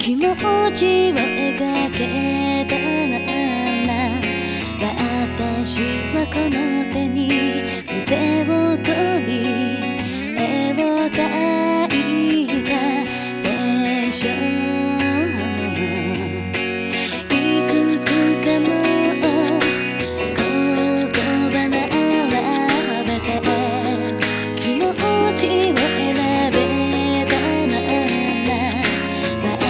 気持ちを描けたなら私はこの手に